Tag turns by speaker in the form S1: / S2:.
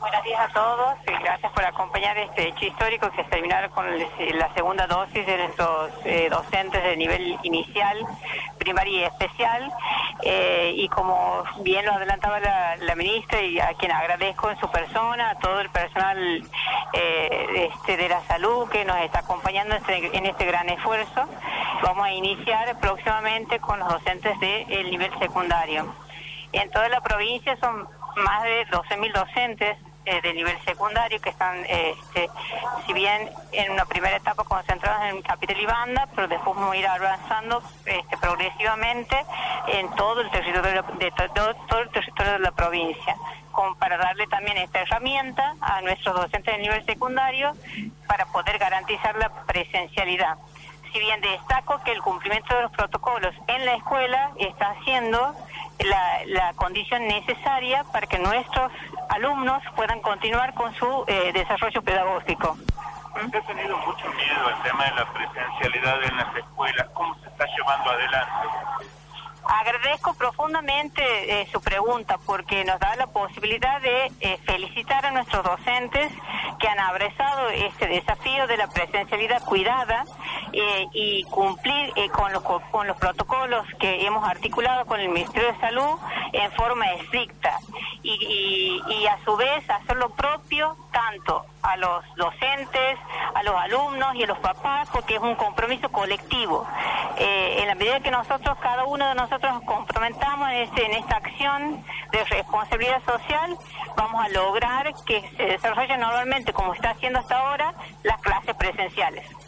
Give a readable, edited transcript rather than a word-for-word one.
S1: Buenos días a todos y gracias por acompañar este hecho histórico que es terminar con la segunda dosis de nuestros docentes de nivel inicial, primaria y especial. Y como bien lo adelantaba la ministra, y a quien agradezco en su persona, a todo el personal de la salud que nos está acompañando en este gran esfuerzo, vamos a iniciar próximamente con los docentes del nivel secundario. En toda la provincia son más de 12.000 docentes de nivel secundario que están, si bien en una primera etapa concentrados en Capital y Banda, pero después vamos a ir avanzando progresivamente en todo el territorio todo el territorio de la provincia, como para darle también esta herramienta a nuestros docentes de nivel secundario para poder garantizar la presencialidad. Si bien destaco que el cumplimiento de los protocolos en la escuela está haciendo la condición necesaria para que nuestros alumnos puedan continuar con su desarrollo pedagógico.
S2: ¿Se ha tenido mucho miedo al tema de la presencialidad en las escuelas? ¿Cómo se está llevando adelante?
S1: Agradezco profundamente su pregunta porque nos da la posibilidad de felicitar a nuestros docentes que han abrazado este desafío de la presencialidad cuidada y cumplir con los protocolos que hemos articulado con el Ministerio de Salud en forma estricta y a su vez hacer lo propio tanto a los docentes, a los alumnos y a los papás, porque es un compromiso colectivo. En la medida que nosotros, cada uno de nosotros nos comprometamos en esta acción de responsabilidad social, vamos a lograr que se desarrollen normalmente, como está haciendo hasta ahora, las clases presenciales.